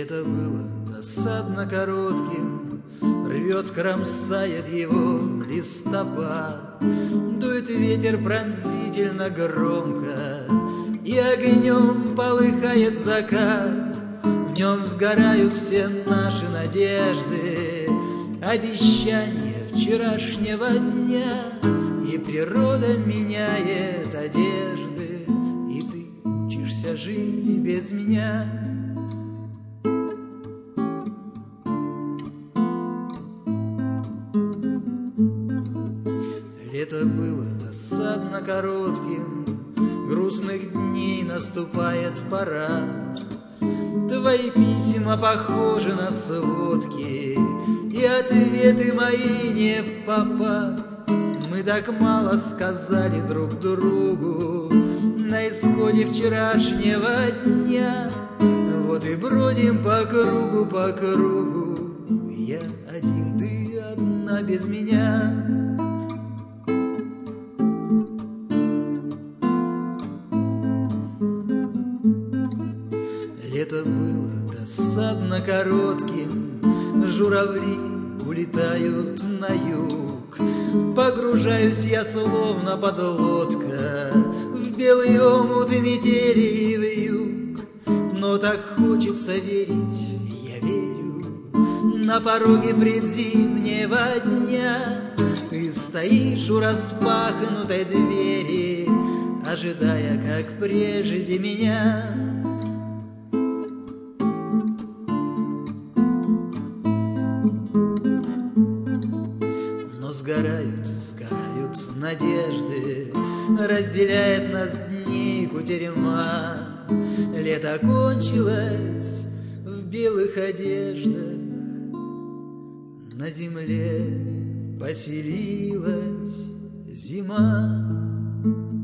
Лето было досадно коротким, рвет, кромсает его листопад. Дует ветер пронзительно громко, и огнем полыхает закат. В нем сгорают все наши надежды, обещания вчерашнего дня. И природа меняет одежды, и ты учишься жить и без меня. Лето было досадно коротким, грустных дней наступает парад. Твои письма похожи на сводки, и ответы мои не впопад. Мы так мало сказали друг другу на исходе вчерашнего дня. Вот и бродим по кругу, по кругу, я один, ты одна без меня. Лето было досадно коротким, журавли улетают на юг. Погружаюсь я словно подлодка в белый омут метели и вьюг. Но так хочется верить, я верю, на пороге предзимнего дня ты стоишь у распахнутой двери, ожидая, как прежде меня. Сгорают, сгорают надежды, разделяет нас дни кутерьма. Лето кончилось в белых одеждах, на земле поселилась зима.